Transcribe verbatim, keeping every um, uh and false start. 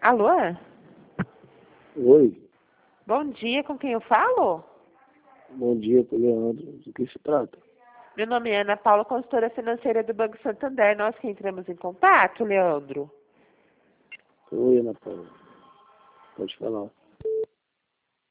Alô? Oi, Bom dia, com quem eu falo? bom dia, Leandro. Do que se trata? Meu nome é Ana Paula, consultora financeira do Banco Santander. Nós que entramos em contato, Leandro. Oi, Ana Paula. Pode falar.